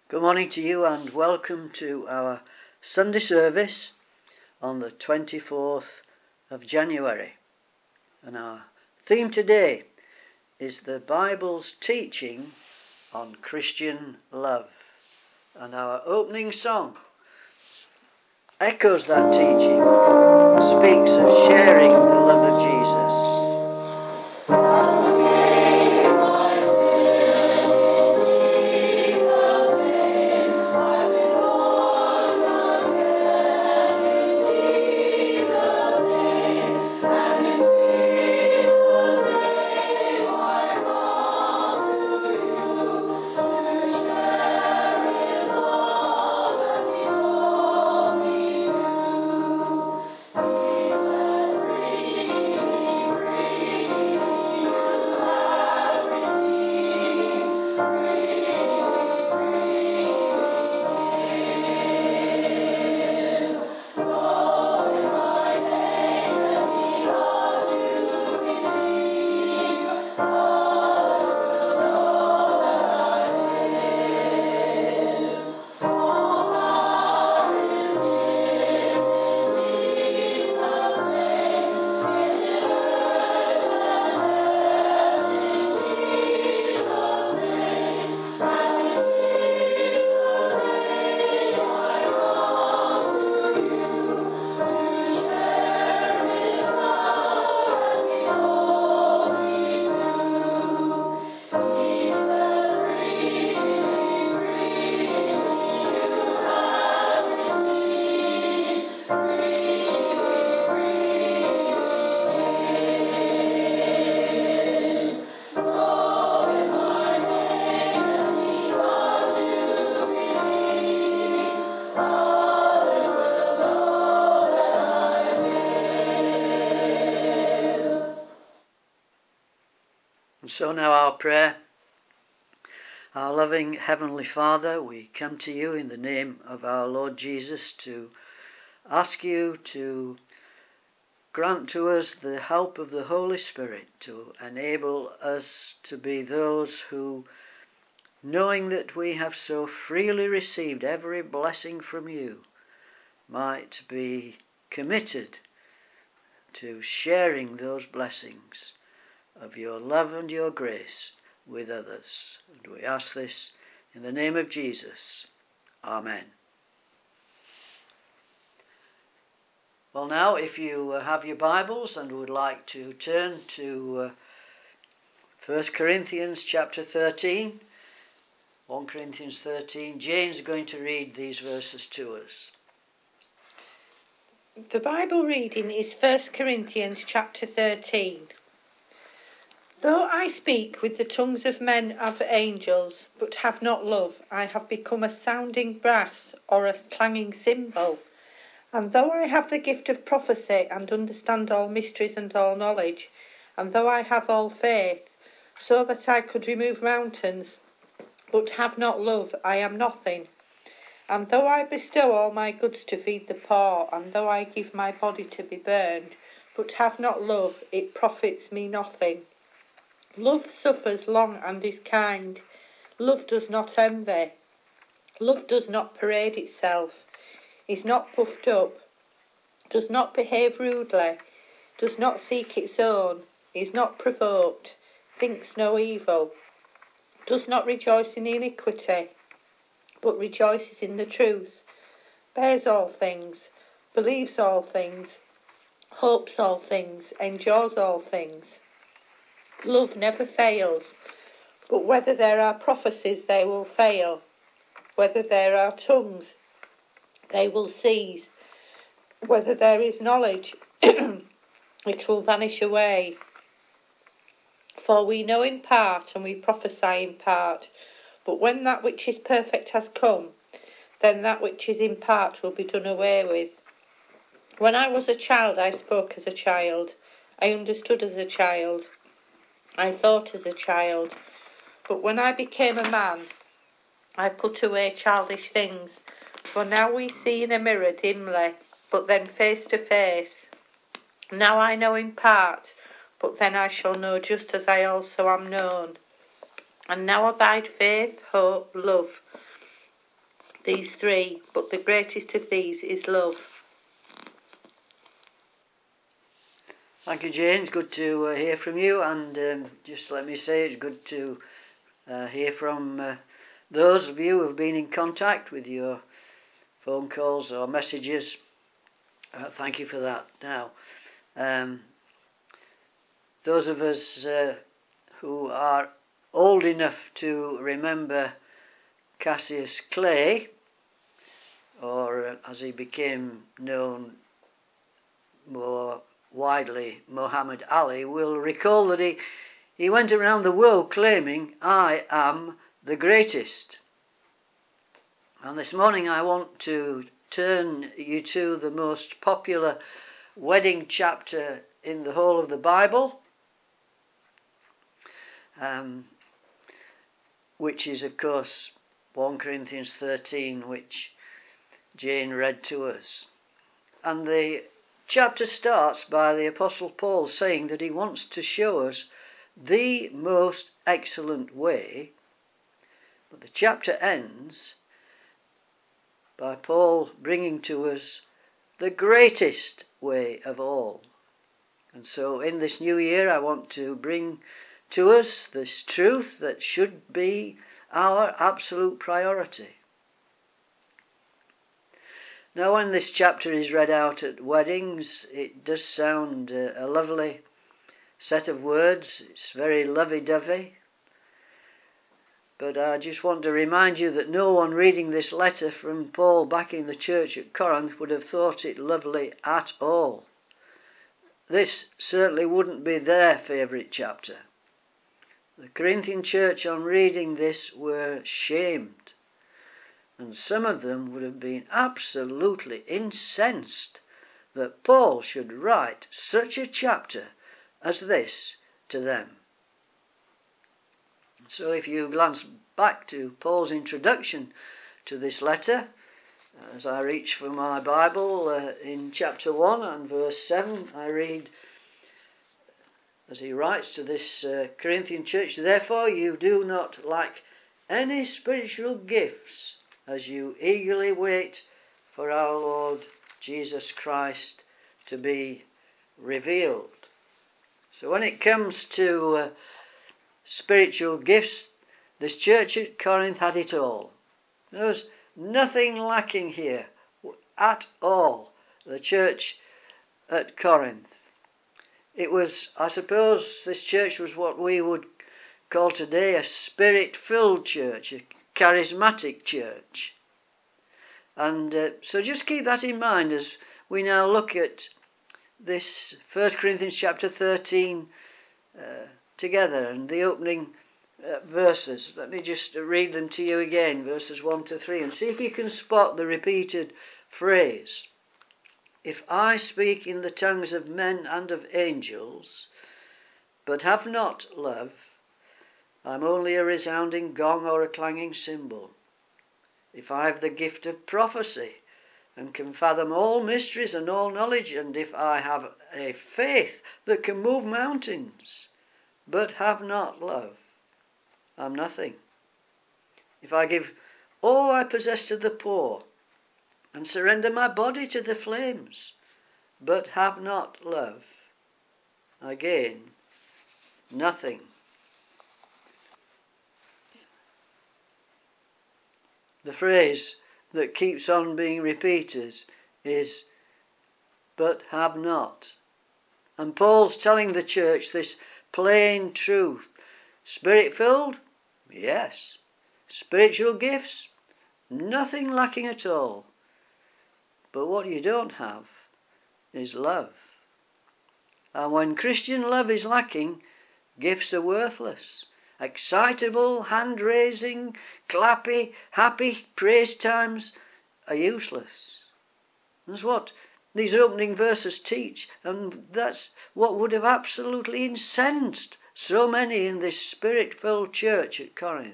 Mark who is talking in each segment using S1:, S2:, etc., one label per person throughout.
S1: Good morning to you and welcome to our Sunday service on the 24th of January. And our theme today is the Bible's teaching on Christian love. And our opening song echoes that teaching and speaks of sharing the love of Jesus. So now our prayer. Our loving Heavenly Father, we come to you in the name of our Lord Jesus to ask you to grant to us the help of the Holy Spirit to enable us to be those who, knowing that we have so freely received every blessing from you, might be committed to sharing those blessings of your love and your grace with others. And we ask this in the name of Jesus. Amen. Well, now, if you have your Bibles and would like to turn to 1 Corinthians chapter 13, 1 Corinthians 13, Jane's is going to read these verses to us.
S2: The Bible reading is 1 Corinthians chapter 13. Though I speak with the tongues of men and of angels, but have not love, I have become a sounding brass or a clanging cymbal. And though I have the gift of prophecy and understand all mysteries and all knowledge, and though I have all faith, so that I could remove mountains, but have not love, I am nothing. And though I bestow all my goods to feed the poor, and though I give my body to be burned, but have not love, it profits me nothing. Love suffers long and is kind. Love does not envy. Love does not parade itself, is not puffed up, does not behave rudely, does not seek its own, is not provoked, thinks no evil, does not rejoice in iniquity, but rejoices in the truth, bears all things, believes all things, hopes all things, endures all things. Love never fails, but whether there are prophecies they will fail, whether there are tongues they will cease, whether there is knowledge it will vanish away. For we know in part and we prophesy in part, but when that which is perfect has come, then that which is in part will be done away with. When I was a child I spoke as a child, I understood as a child, I thought as a child, but when I became a man, I put away childish things. For now we see in a mirror dimly, but then face to face. Now I know in part, but then I shall know just as I also am known. And now abide faith, hope, love. these three, but the greatest of these is love.
S1: Thank you, James. Good to hear from you, and just let me say it's good to hear from those of you who have been in contact with your phone calls or messages. Thank you for that. Now, those of us who are old enough to remember Cassius Clay, or as he became known more widely, Muhammad Ali, will recall that he went around the world claiming, "I am the greatest." And this morning I want to turn you to the most popular wedding chapter in the whole of the Bible, which is, of course, 1 Corinthians 13, which Jane read to us. And the chapter starts by the Apostle Paul saying that he wants to show us the most excellent way, but the chapter ends by Paul bringing to us the greatest way of all. And so in this new year I want to bring to us this truth that should be our absolute priority. Now, when this chapter is read out at weddings, it does sound a lovely set of words. It's very lovey-dovey. But I just want to remind you that no one reading this letter from Paul back in the church at Corinth would have thought it lovely at all. This certainly wouldn't be their favourite chapter. The Corinthian church on reading this were shamed. And some of them would have been absolutely incensed that Paul should write such a chapter as this to them. So if you glance back to Paul's introduction to this letter, as I reach for my Bible in chapter 1 and verse 7, I read, as he writes to this Corinthian church, "Therefore you do not lack any spiritual gifts, as you eagerly wait for our Lord Jesus Christ to be revealed." So when it comes to spiritual gifts, this church at Corinth had it all. There was nothing lacking here at all, the church at Corinth. It was, I suppose, this church was what we would call today a spirit-filled church, a charismatic church. And so just keep that in mind as we now look at this 1 Corinthians chapter 13 together and the opening verses. Let me just read them to you again, verses 1 to 3, and see if you can spot the repeated phrase. "If I speak in the tongues of men and of angels, but have not love, I'm only a resounding gong or a clanging cymbal. If I have the gift of prophecy and can fathom all mysteries and all knowledge, and if I have a faith that can move mountains, but have not love, I'm nothing. If I give all I possess to the poor and surrender my body to the flames, but have not love, I gain nothing." The phrase that keeps on being repeated is, "but have not." And Paul's telling the church this plain truth. Spirit-filled? Yes. Spiritual gifts? Nothing lacking at all. But what you don't have is love. And when Christian love is lacking, gifts are worthless. Excitable, hand-raising, clappy, happy praise times are useless. That's what these opening verses teach, and that's what would have absolutely incensed so many in this spirit-filled church at Corinth.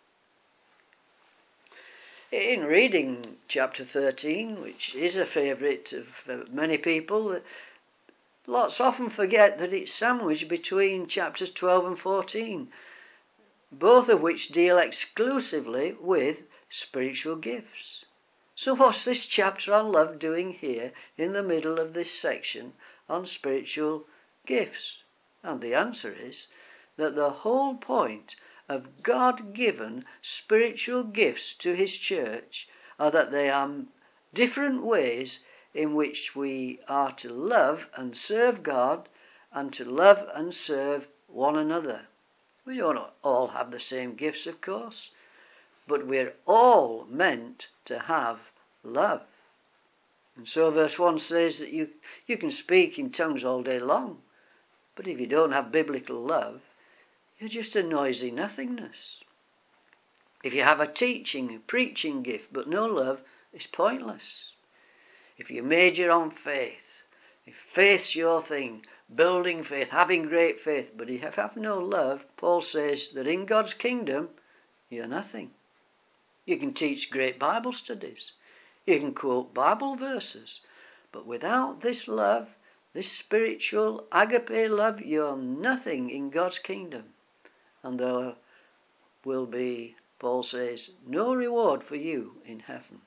S1: In reading chapter 13, which is a favourite of many people, lots often forget that it's sandwiched between chapters 12 and 14, both of which deal exclusively with spiritual gifts. So what's this chapter on love doing here in the middle of this section on spiritual gifts? And the answer is that the whole point of God-given spiritual gifts to his church are that they are different ways in which we are to love and serve God and to love and serve one another. We don't all have the same gifts, of course, but we're all meant to have love. And so verse 1 says that you can speak in tongues all day long, but if you don't have biblical love, you're just a noisy nothingness. If you have a teaching, a preaching gift, but no love, it's pointless. If you major on faith, if faith's your thing, building faith, having great faith, but if you have no love, Paul says that in God's kingdom, you're nothing. You can teach great Bible studies. You can quote Bible verses. But without this love, this spiritual agape love, you're nothing in God's kingdom. And there will be, Paul says, no reward for you in heaven.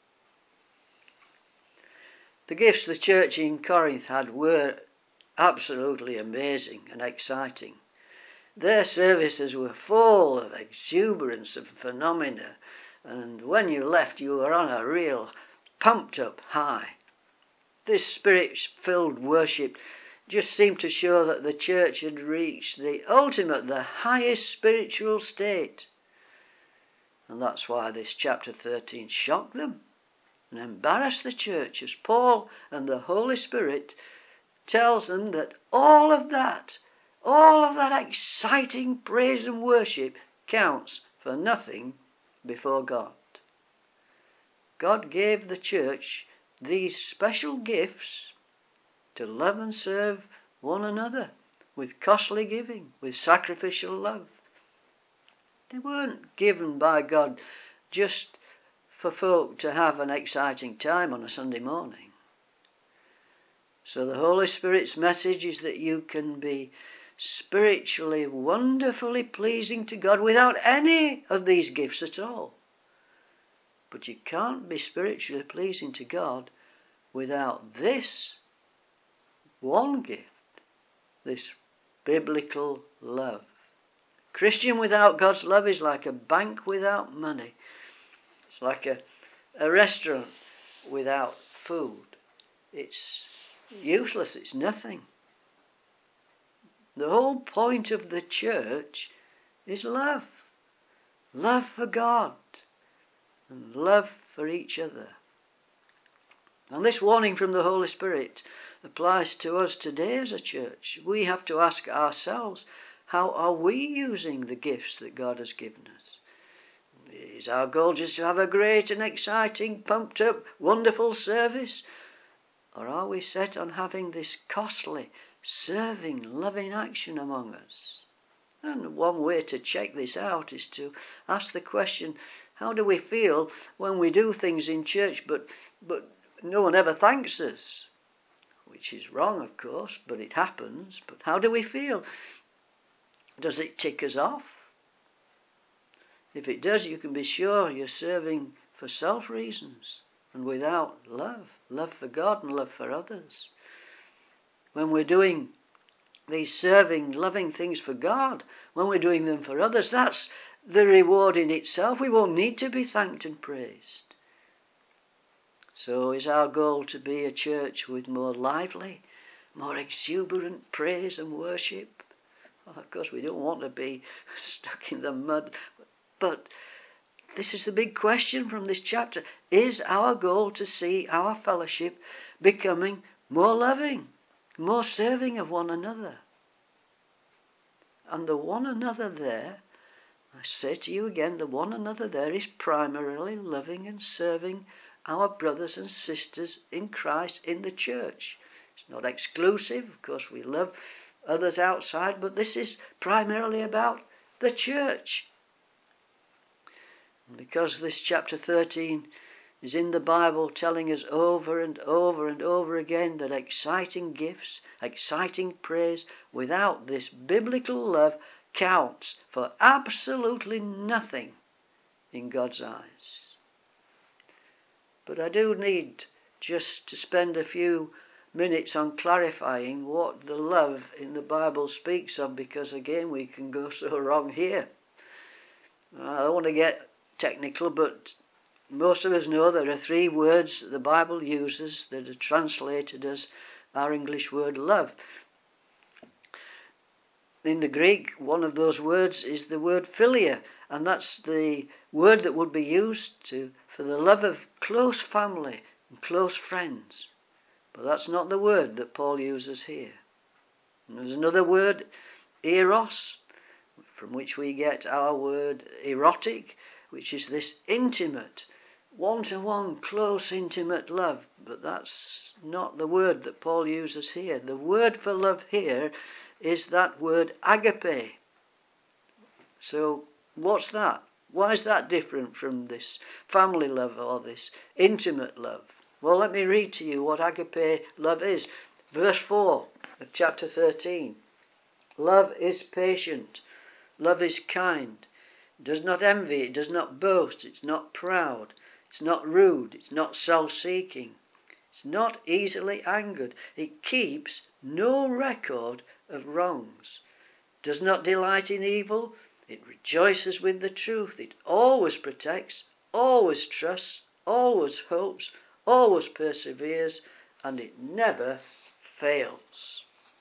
S1: The gifts the church in Corinth had were absolutely amazing and exciting. Their services were full of exuberance and phenomena, and when you left you were on a real pumped up high. This spirit-filled worship just seemed to show that the church had reached the ultimate, the highest spiritual state. And that's why this chapter 13 shocked them and embarrassed the church, as Paul and the Holy Spirit tells them that all of that exciting praise and worship counts for nothing before God. God gave the church these special gifts to love and serve one another with costly giving, with sacrificial love. They weren't given by God just for folk to have an exciting time on a Sunday morning. So the Holy Spirit's message is that you can be spiritually, wonderfully pleasing to God without any of these gifts at all. But you can't be spiritually pleasing to God without this one gift, this biblical love. Christian without God's love is like a bank without money. It's like a restaurant without food. It's useless, it's nothing. The whole point of the church is love. Love for God and love for each other. And this warning from the Holy Spirit applies to us today as a church. We have to ask ourselves, how are we using the gifts that God has given us? Is our goal just to have a great and exciting, pumped up, wonderful service? Or are we set on having this costly, serving, loving action among us? And one way to check this out is to ask the question, how do we feel when we do things in church but no one ever thanks us? Which is wrong, of course, but it happens. But how do we feel? Does it tick us off? If it does, you can be sure you're serving for self reasons and without love for God and love for others. When we're doing these serving, loving things for God, when we're doing them for others, that's the reward in itself. We won't need to be thanked and praised. So is our goal to be a church with more lively, more exuberant praise and worship? Well, of course, we don't want to be stuck in the mud, but this is the big question from this chapter. Is our goal to see our fellowship becoming more loving, more serving of one another? And the one another there, I say to you again, the one another there is primarily loving and serving our brothers and sisters in Christ in the church. It's not exclusive. Of course, we love others outside, but this is primarily about the church. And because this chapter 13 is in the Bible telling us over and over and over again that exciting gifts, exciting praise without this biblical love counts for absolutely nothing in God's eyes. But I do need just to spend a few minutes on clarifying what the love in the Bible speaks of, because again we can go so wrong here. I don't want to get technical, but most of us know there are 3 words that the Bible uses that are translated as our English word love. In the Greek, one of those words is the word philia, and that's the word that would be used for the love of close family and close friends. But that's not the word that Paul uses here. And there's another word, eros, from which we get our word erotic, which is this intimate, one-to-one, close, intimate love. But that's not the word that Paul uses here. The word for love here is that word agape. So what's that? Why is that different from this family love or this intimate love? Well, let me read to you what agape love is. Verse 4 of chapter 13. Love is patient. Love is kind. It does not envy. It does not boast. It's not proud. It's not rude. It's not self-seeking. It's not easily angered. It keeps no record of wrongs. It does not delight in evil. It rejoices with the truth. It always protects, always trusts, always hopes, always perseveres, and it never fails.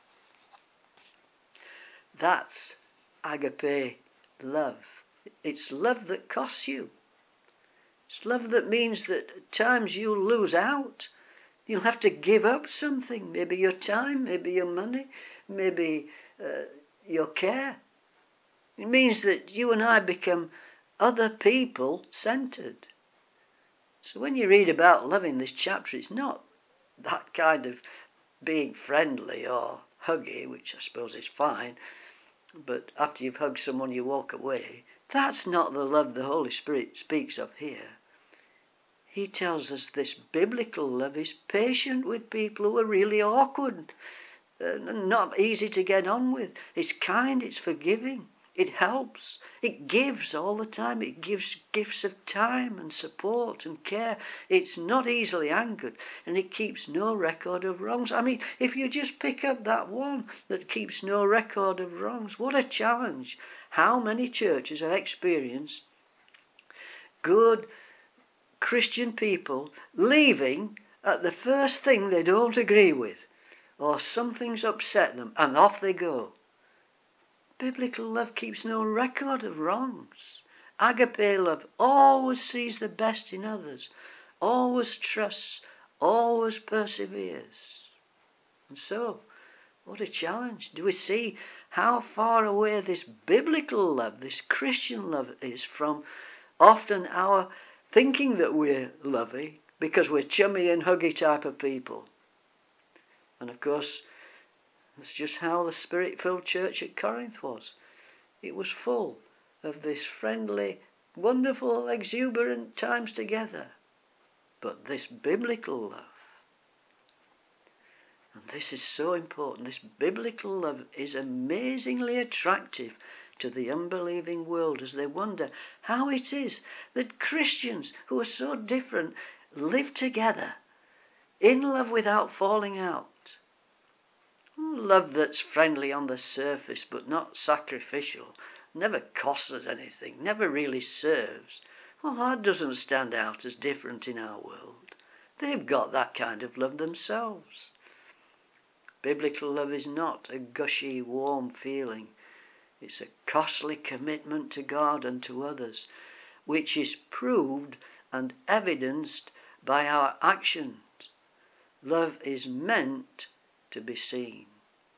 S1: That's agape love. It's love that costs you. It's love that means that at times you'll lose out. You'll have to give up something, maybe your time, maybe your money, maybe your care. It means that you and I become other people centered. So when you read about love in this chapter, it's not that kind of being friendly or huggy, which I suppose is fine, but after you've hugged someone you walk away. That's not the love the Holy Spirit speaks of here. He tells us this biblical love is patient with people who are really awkward, not easy to get on with. It's kind, it's forgiving, it helps, it gives all the time. It gives gifts of time and support and care. It's not easily angered, and it keeps no record of wrongs. I mean, if you just pick up that one that keeps no record of wrongs, what a challenge. How many churches have experienced good Christian people leaving at the first thing they don't agree with, or something's upset them, and off they go. Biblical love keeps no record of wrongs. Agape love always sees the best in others, always trusts, always perseveres. And so, what a challenge. Do we see how far away this biblical love, this Christian love is from often our thinking that we're loving because we're chummy and huggy type of people? And of course, that's just how the Spirit-filled church at Corinth was. It was full of this friendly, wonderful, exuberant times together. But this biblical love, and this is so important, this biblical love is amazingly attractive to the unbelieving world as they wonder how it is that Christians who are so different live together in love without falling out. Love that's friendly on the surface but not sacrificial, never costs us anything, never really serves. Well, that doesn't stand out as different in our world. They've got that kind of love themselves. Biblical love is not a gushy, warm feeling. It's a costly commitment to God and to others, which is proved and evidenced by our actions. Love is meant to be seen.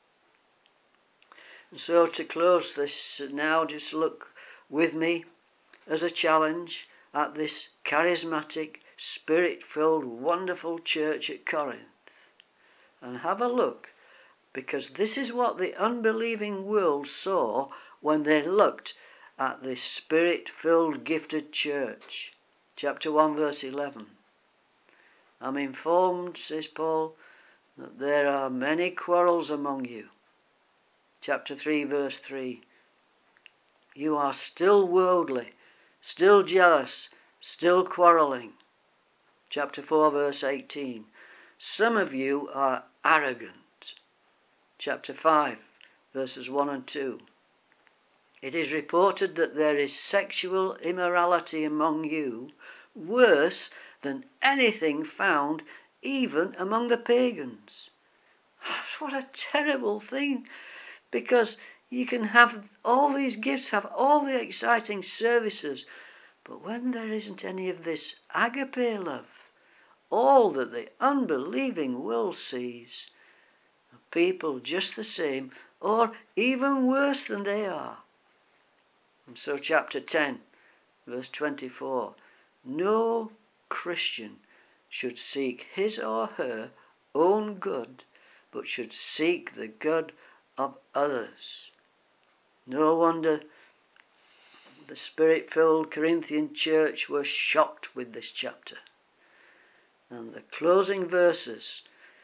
S1: And so to close this now, just look with me as a challenge at this charismatic, Spirit-filled, wonderful church at Corinth. And have a look, because this is what the unbelieving world saw when they looked at this Spirit-filled, gifted church. Chapter 1, verse 11. I'm informed, says Paul, that there are many quarrels among you. Chapter 3, verse 3. You are still worldly, still jealous, still quarrelling. Chapter 4 verse 18. Some of you are arrogant. Chapter 5 verses 1 and 2. It is reported that there is sexual immorality among you, worse than anything found even among the pagans. What a terrible thing, because you can have all these gifts, have all the exciting services, but when there isn't any of this agape love, all that the unbelieving world sees, are people just the same or even worse than they are. And so chapter 10 verse 24, no Christian should seek his or her own good, but should seek the good of others. No wonder the Spirit-filled Corinthian church were shocked with this chapter. And the closing verses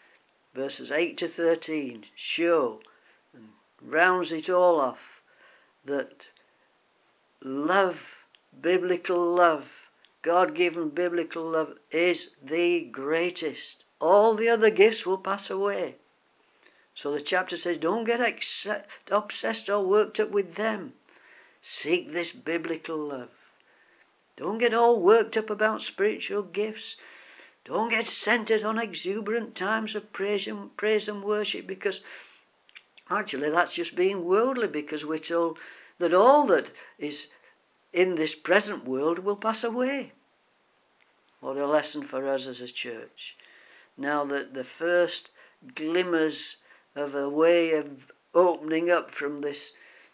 S1: 8 to 13, show and rounds it all off that love, biblical love, God-given biblical love is the greatest. All the other gifts will pass away. So the chapter says, don't get obsessed or worked up with them. Seek this biblical love. Don't get all worked up about spiritual gifts. Don't get centered on exuberant times of praise and worship, because actually that's just being worldly, because we're told that all that is in this present world will pass away. What a lesson for us as a church. Now that the first glimmers of a way of opening up from this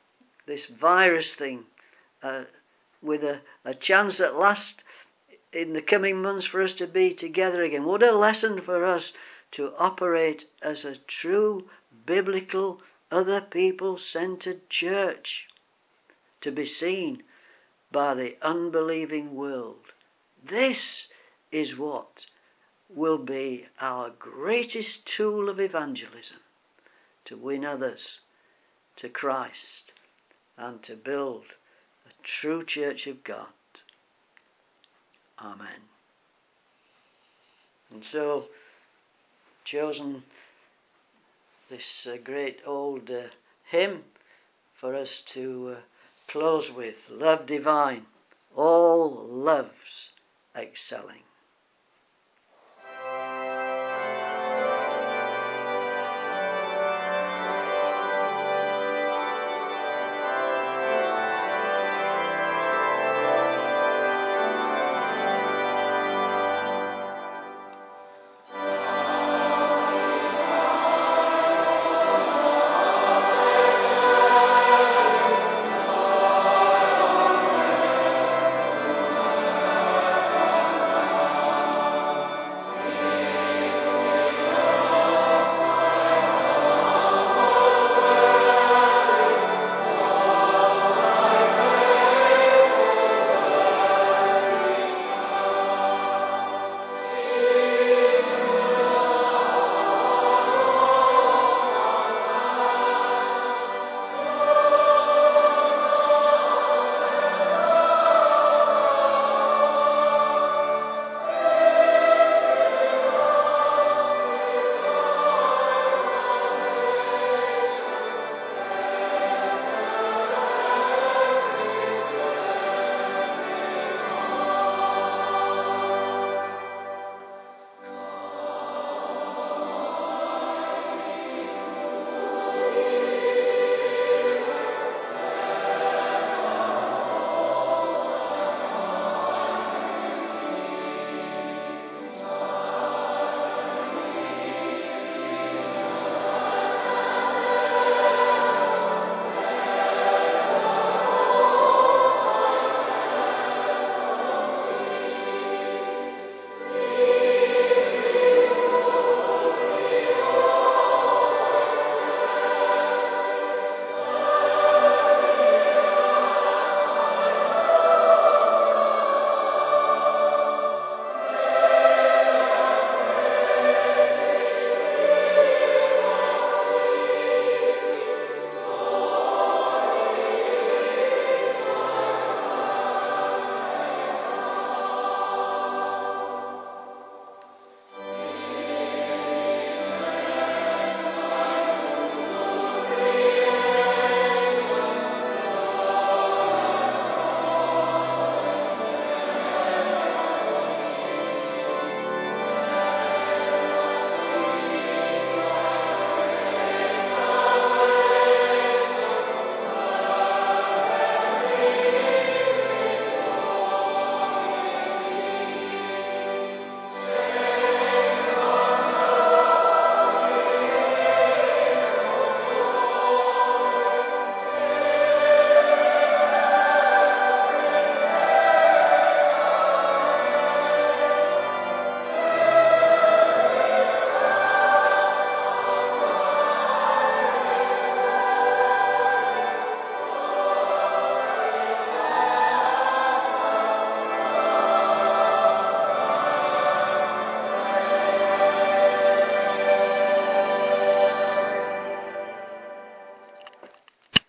S1: virus thing, with a chance at last in the coming months for us to be together again. What a lesson for us to operate as a true biblical, other people centered church, to be seen by the unbelieving world. This is what will be our greatest tool of evangelism, to win others to Christ and to build a true church of God. Amen. And so, chosen this great old hymn for us to close with, Love Divine, all loves excelling.